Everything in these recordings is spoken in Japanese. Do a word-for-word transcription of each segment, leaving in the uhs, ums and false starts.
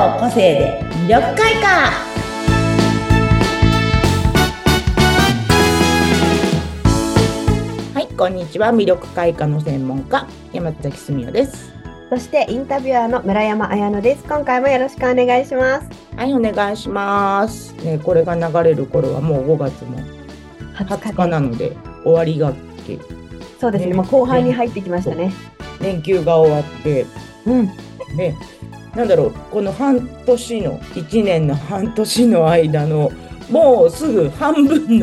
の個性で魅力開花。はい、こんにちは。魅力開花の専門家、山崎すみおです。 そしてインタビュアーの村山彩乃です。今回もよろしくお願いします。 はい、お願いします。ね、これが流れる頃はもうごがつも 20 20日日で。 なので終わりがけ、 そうですね。 ね、 もう後半に連入ってきましたね。 連休が終わって、 うん。 ね、なんだろう、この半年の、いちねんの半年の間の、もうすぐ半分の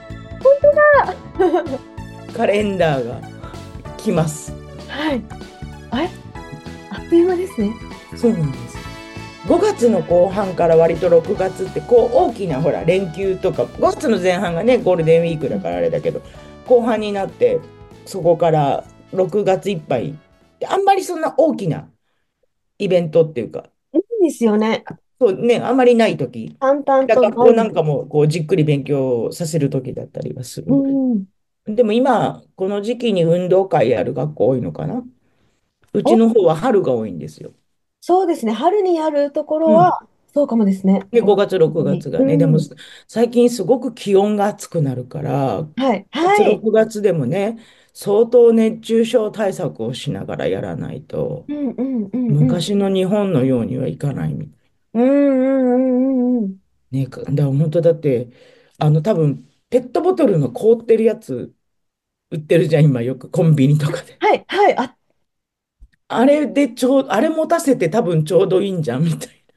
カレンダーが来ます。 はい。あれ、あっという間ですね。 そうなんです。ごがつの後半から割とろくがつってこう大きなほら連休とか、ごがつの前半がねゴールデンウィークだからあれだけど、後半になってそこからろくがついっぱいであんまりそんな大きなイベントっていうか、 いいですよね。 そうね、あんまりない時淡々 だ、 と学校なん毎日。 かもこうじっくり勉強させる時だったりはすうる。 ん。 でも今この時期に運動会やる学校多いのかな。うちお、 の方は春が多いんですよ。 そうですね。春にあるところうん。 は、そうかもですね。 で、 ごがつごがつ、6 に。 月がね、でもうん。 最近すごく気温が暑くなるから、 はい。 ごがつ、 はい。 ろくがつでもね、相当熱中症対策をしながらやらないと、 うんうんうんうん。 昔の日本のようにはいかないみたい。 うんうんうんうんうん。 ね、かだから本当だって、あの多分、ペットボトルの凍ってるやつ売ってるじゃん、今よくコンビニとかで。 はい。はい。あ、 あれでちょう、あれ持たせて多分ちょうどいいんじゃんみたい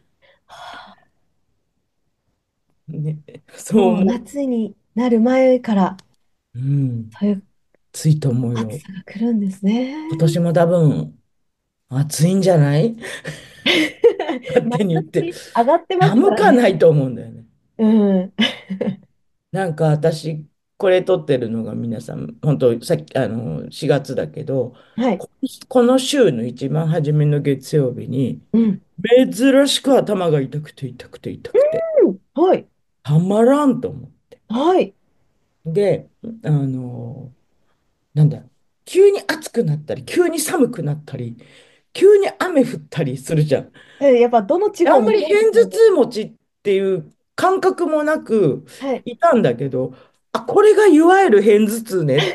な。ね、そうもう思夏になる前から、 う。うん、 そういうついと思うよ。 暑さが来るんですね。 今年も多分、暑いんじゃない？勝毎手に言って。 年上がってますか寒らね。 かないと思うんだよね。 うん。 なんか私、これ撮ってるのが皆さん、本当さっき、あの、しがつだけど、 はい。 ここの週の一番初めの月曜日に、 うん。 珍しく頭が痛くて痛くて痛くて、 うん。はい。 たまらんと思って。 はい。 で、あの、なんだ、急に暑くなったり、急に寒くなったり、急に雨降ったりするじゃん。 え、やっぱどの地あん方もまり片頭そうですよね。 痛持ちっていう感覚もなくはい。 いたんだけど、あ、これがいわゆる片頭痛ね。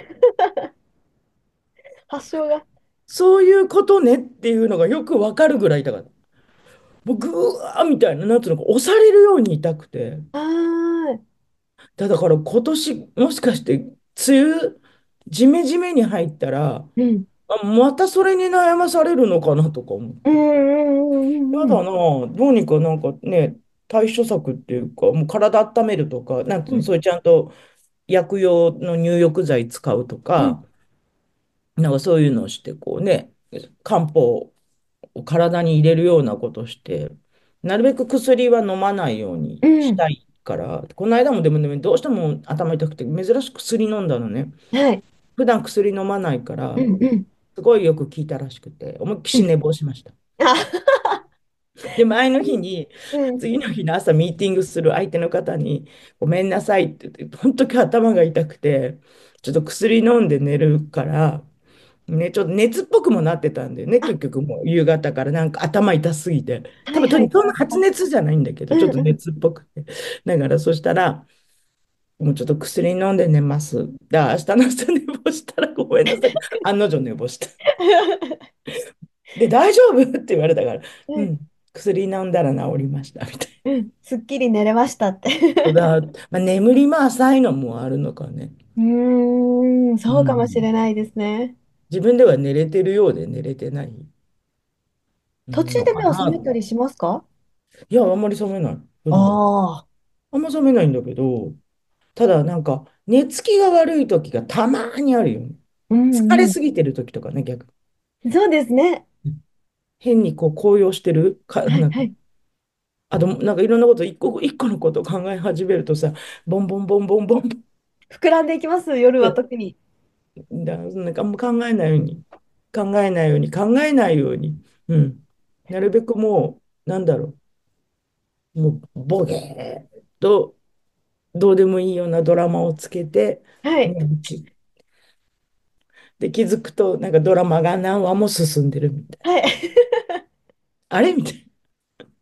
発症が。 そういうことねっていうのがよくわかるぐらい痛かった。もうぐわーみたいな、なんつうのか、押されるように痛くて。 あー。 だだから今年、もしかして、梅雨、ジメジメに入ったら、 うん。 あ、またそれに悩まされるのかなとか思っうんうて。 んうんうんうん。 やだな、どうにかなんかね、対処策っていうか、もう体温めるとか、なんていうの、 うんそういうちゃんと薬用の入浴剤使うとうん。 か、なんかそういうのをして、こうね、漢方を体に入れるようなことをして、なるべく薬は飲まないようにうん。 したいから、この間もでも、ね、どうしても頭痛くて、珍しく薬飲んだのね。 はい。 普段薬飲まないから、 うんうんすごいよく効いたらしくて、思いっきうん。 し寝坊しました。 あ、 で、前の日に、 うん。 次の日の朝ミーティングする相手の方に、ごめんなさいって言って、本当に頭が痛くて、ちょっと薬飲んで寝るから、ね、ちょっと熱っぽくもなってたんだよね、 あ、 結局もう夕方からなんか頭痛すぎて。多分、 はいはいそんなはいはい。 発熱じゃないんだけど、ちょっとうんうん。 熱っぽくて。だから、そしたら、もうちょっと薬飲んで寝ます。だ、明日の朝寝坊したらごめんなさい。案の定寝坊した。で、大丈夫って言われたから、 うん。 うん、薬飲んだら治りました、みたいな。 うん。すっきり寝れましたって。 そうだ、まあ、眠りも浅いのもあるのかね。 うーん、 うそうかもしれん、 ないですね。 自分では寝れてるようで寝れてない、うん、 途中のかで目を覚めな。 たりしますか？ いや、あんまり覚めない、普あ段。 ああんま覚めないんだけど、ただなんか寝つきが悪い時がたまにあるよね。 ー、うん疲れうん。 すぎてる時とかね、逆。 そうですね。 変にこう高揚してるか、なんか、 はいはい。 あとなんかいろんなこと、一個一個のことを考え始めるとさ、ボンボンボンボンボン膨らんでいきます、夜は特に。 だ、なんかあんま考えないように、考えないように、考えないように、うん。なるべくもう、なんだろう、もう、ボケーっと、どうでもいいようなドラマをつけて、 はい。 寝るちで、気づくと、なんかドラマが何話も進んでるみたいな。 はい。 あれみたいな。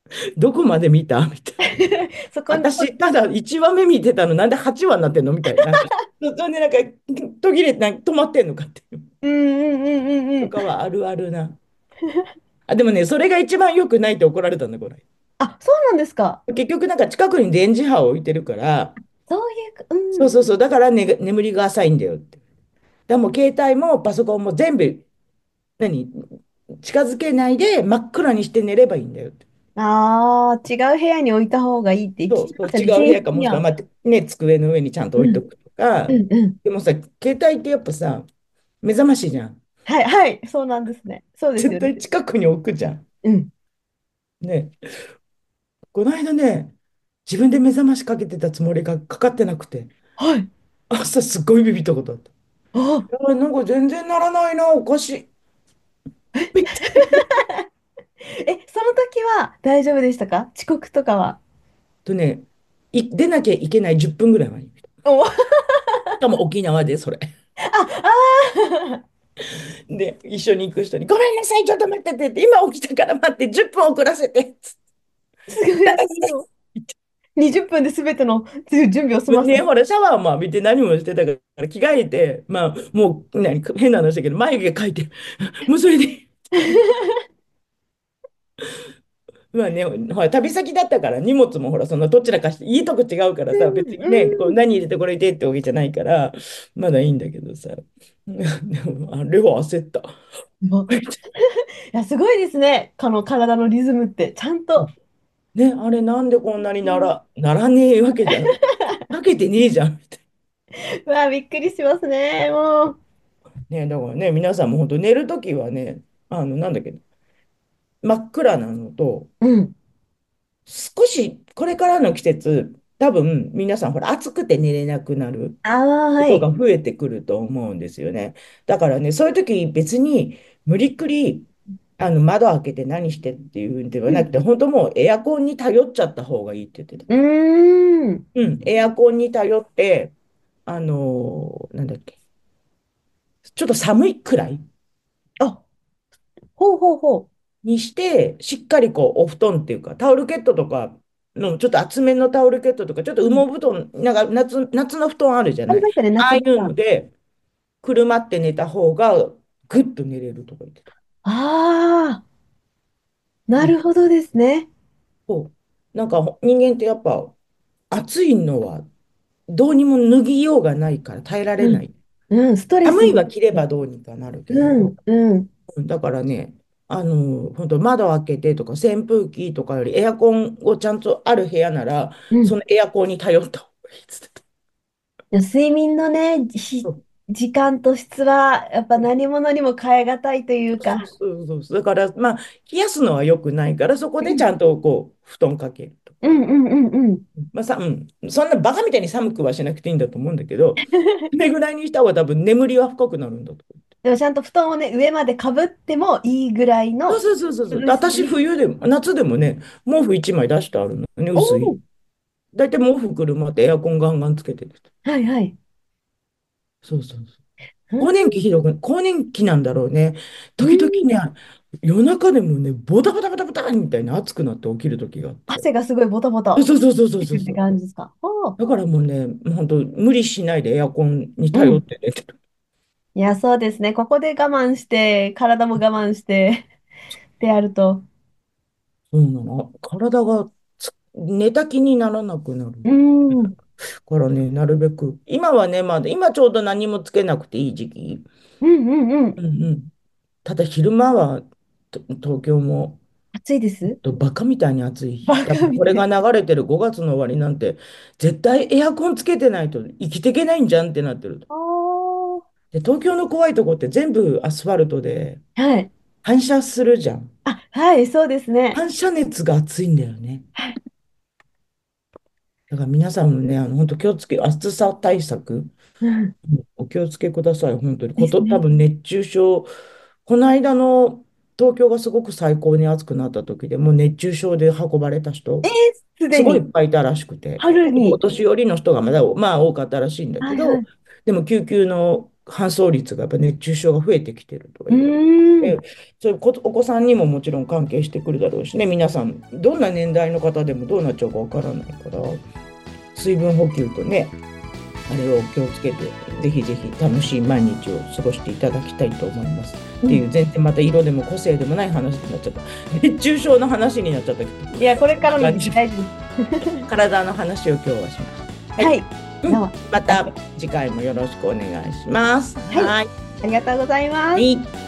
どこまで見たみたいな。 そこに残っ、 私、ただいちわめ見てたの、なんではちわになってんのみたいな。なんか、そそんでなんか、途切れて、なんか止まってんのかっていう。 うんうんうんうんうとん。 かはあるあるな。あ、でもね、それが一番良くないって怒られたんだ、これ。 あ、そうなんですか。 結局、なんか近くに電磁波を置いてるから、 そういうか、うん。 そうそうそう、だから、ね、眠りが浅いんだよって。だからもう携帯もパソコンも全部、何、近づけないで真っ暗にして寝ればいいんだよって。 ああ、違う部屋に置いた方がいいって聞そうそう、 きましたね。精違う部屋か、 神には。 もしくは、まあ、ね、机の上にちゃんとうん、 置いとくとか。 うん、うん。 でもさ、携帯ってやっぱさ、目覚ましじゃん。 はい、はい、そうなんですね。そうです絶よね。 対近くに置くじゃん。 うん。 ね。この間ね、自分で目覚ましかけてたつもりがかかってなくて、 はい。 朝すっごいビビったことあった。 あ、 やばい、なんか全然ならないな、おかしい。みたいえ、その時は大丈夫でしたか？遅刻とかは。 とね、い出なきゃいけないじゅっぷんぐらい前に。しお、あ、 かも沖縄でそれ。 あで、一緒に行く人に、ごめんなさい、ちょっと待っててって、今起きたから待って、じゅっぷん遅らせて。つっー、すごい、すごい。にじゅっぷんで全ての準備を済ませね、 る。 ほら、シャワーも浴びて何もしてたから着替えて、まあ、もう、何、変な話だけど、眉毛描いて、もうそれで、まあね、ほら、旅先だったから荷物もほら、そんなどちらかして、いいとこ違うからさ、別にね、こううん、 何入れてこれでってわけじゃないから、まだいいんだけどさ。でも、あれは焦った。 うん。いや、すごいですね。この体のリズムって、ちゃんと。 ね、あれなんでこんなにうん、 なら、ならねえわけじゃん。かけてねえじゃん、みたうわ、びっくりしますね。もう。 いな。ね、だからね、皆さんも本当寝るときはね、あの、なんだっけど、真っ暗なのと、 うん。 少しこれからの季節、多分皆さんほら暑くて寝れなくなるああ、はい。 ことが増えてくると思うんですよね。だからね、そういう時別に無理くりあの窓開けて何してっていうんではうん。 なくて、本当もうエアコンに頼っちゃった方がいいって言ってた。 うーん。 うん、エアコンに頼って、あのーなんだっけ、ちょっと寒いくらいあ、ほうほうほにして、しっかりこうお布団っていうか、タオルケットとかの、ちょっと厚めのタオルケットとか、ちょっとう。うん。 羽毛布団、なんか夏、夏の布団あるじゃない。 ありましたね、 ああいう夏場は。 ので、くるまって寝た方が、ぐっと寝れるとか言ってた。 ああ、 うん。 なるほどですね。 そう。なんか人間ってやっぱ、暑いのはどうにも脱ぎようがないから耐えられうん。 ない。 うん、ストレスに。 寒いは着ればどうにかなるけど、 うん、うん、 だからね、あの、本当窓開けてとか扇風機とかよりエアコンをちゃんとある部屋なら、 うん。 そのエアコンに頼った方がいいっつってた。 睡眠のね、ひそう時間と質は、やっぱ何者にも代え難いというそうか。 そうそうそう。だから、まあ、冷やすのは良くないから、そこうん、 でちゃんとこう、布団かけるとか。 うん、うん、うん。うん。 まあさ、うん、そんなバカみたいに寒くはしなくていいんだと思うんだけど、それぐらいにした方が多分眠りは深くなるんだと思う。 でもちゃんと布団をね、上までかぶってもいいぐらいのそうそうそうそうそう。 涼しさ私、 に。 冬でも、夏でもね、毛布いちまい出してあるのね、 お薄い。 お、 大体毛布車ってエアコンガンガンつけてる。 はいはい。 そうそうそう。 うん、 更年期ひどく、更年期なんだろうね。 う時々 ん。 ね、夜中でもね、ボタボタボタボタみたいな熱くなって起きる時があって。 汗がすごいボタボタそうそうそうそう出てくるってそうそう。 感じですか？おお。 だからもうね、本当無理しないでエアコンにうん。 頼って寝てる。 いや、そうですね。ここで我慢して、体も我慢してってやると。 そうなの。体がつ寝た気にならなくなる。 うん。うん、 からね、なるべく。今はね、まだ、今ちょうど何もつけなくていい時期。 うん、うん。 うんうん。ただ昼間はと東京も暑いです。 とバカみたいに暑い。 バ多分これがカみたい。 流れてるごがつの終わりなんて、絶対エアコンつけてないと生きていけないんじゃんってなってる。 おー。 で、東京の怖いとこって全部アスファルトではい。 反射するじゃん。 あ、はい、そうですね。 反射熱が熱いんだよね。 はい。 だから皆さんもね、あの、本当気をつけ、暑さ対策、 うん。 うんお気をつけください、本当に。こと、多ですね。 分熱中症、この間の東京がすごく最高に暑くなった時でもう熱中症で運ばれた人、 えー、すですごいいに、 っぱいいたらしくて、お春に。 年寄りの人がまだ、まあ多かったらしいんだけど、 はいはい。 でも救急の搬送率がやっぱ熱中症が増えてきてるとかう言われーん。 て、そういうこお子さんにももちろん関係してくるだろうしね、皆さん、どんな年代の方でもどうなっちゃうかわからないから、水分補給とね、あれを気をつけて、ぜひぜひ楽しい毎日を過ごしていただきたいと思います。っていう、全然また色でも個性でもない話になっちゃった。熱中症の話になっちゃったけど。 いや、これからの時代です。 体の話を今日はします。 はい。 うん、 どうもまた次回もよろしくお願いします。 はい。ありがとうございます。 はい。